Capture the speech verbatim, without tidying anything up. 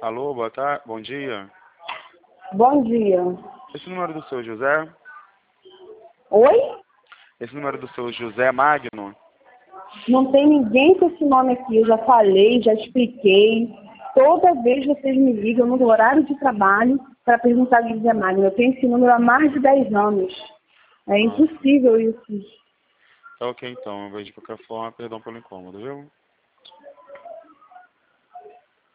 Alô, boa tarde, bom dia. Bom dia. Esse número do seu José? Oi? Esse número do seu José Magno? Não tem ninguém com esse nome aqui. Eu já falei, já expliquei. Toda vez vocês me ligam no horário de trabalho para perguntar de José Magno. Eu tenho esse número há mais de dez anos. É Ah, impossível isso. tá ok então, eu vejo de qualquer forma, perdão pelo incômodo, viu?